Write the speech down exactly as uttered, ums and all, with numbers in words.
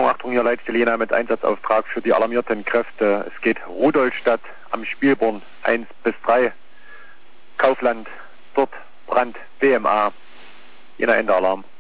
Achtung, Achtung, hier Leitstelle Jena mit Einsatzauftrag für die alarmierten Kräfte. Es geht Rudolstadt am Spielborn eins bis drei. Kaufland, dort Brand, B M A. Jena Ende Alarm.